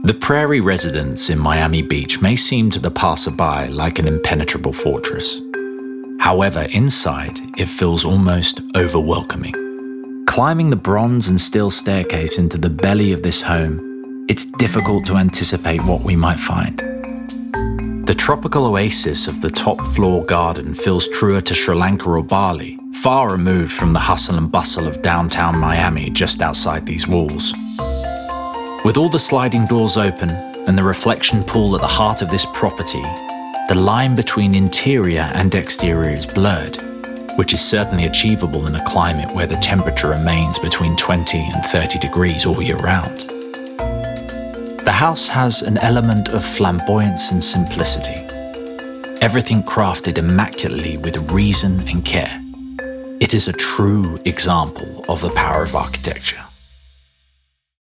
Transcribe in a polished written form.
The prairie residence in Miami Beach may seem to the passerby like an impenetrable fortress. However, inside, it feels almost overwhelming. Climbing the bronze and steel staircase into the belly of this home, it's difficult to anticipate what we might find. The tropical oasis of the top-floor garden feels truer to Sri Lanka or Bali, far removed from the hustle and bustle of downtown Miami just outside these walls. With all the sliding doors open and the reflection pool at the heart of this property, the line between interior and exterior is blurred, which is certainly achievable in a climate where the temperature remains between 20 and 30 degrees all year round. The house has an element of flamboyance and simplicity. Everything crafted immaculately with reason and care. It is a true example of the power of architecture.